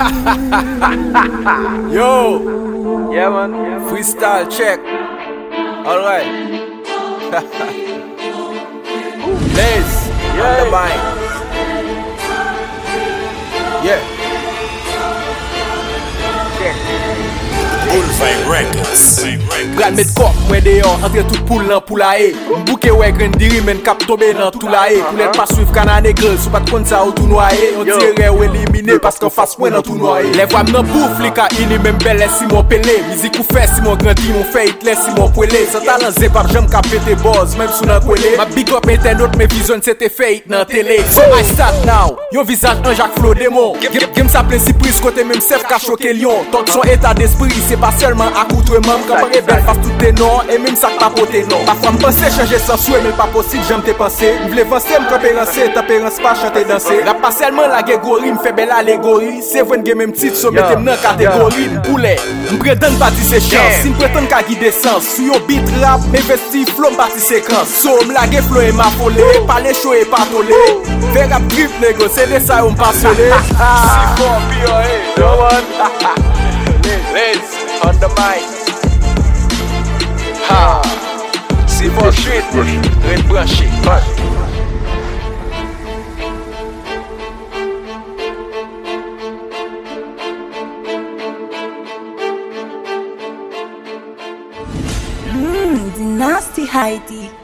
Yo, yeah man, freestyle check. Alright. Lace, on the mic. Yeah. Bullfight Records. Brad met kop mwen deyon, entre tout poule nan pou la e. Mbouke wè gren diri men kap tombe nan tout la e. Pou let pa suiv kanan e girl, sou pat kon sa ou tout noye. On tire ou elimine paskan fas mwen nan tout noye. Lev wam nan bouf li ka ini men belle si mon pele. Mizik ou fe si mon grandi, mon fe itle si mon pwele. Sa talan ze pap jem ka pete boz, menm sou nan kwele. Ma big up internet, me vizyon se te feit nan tele. So I start now, yon visaj an Jacques Flo Démon. Gem sa plen si pris kote menm sef ka choke lion. Tonk son etat d'esprit, se pa seulement accoutrement. Quand belle face tout est non, et même ça pas poté non. Parfois m'penser changer sans souhait, mais pas possible, j'aime te penser. M'vle penser, m'camper lancer, taper un pas chanter danser. La pas seulement la guégorie, m'fait belle allégorie. C'est vrai que même titre, so mettez m'nan catégorie. M'poulet, m'prétende partie ses chances. Si m'prétende qu'à guider sens, sous yon beat rap, m'investi flow m'partie séquence. So m'lage flow et m'affolé, parler chaud et pas tolé. Faire rap grip négo, c'est de ça on passe solé. Si fort, B.O.A. no one. Let's on the mic. Ha, c'est for street, red branché. The nasty Heidi.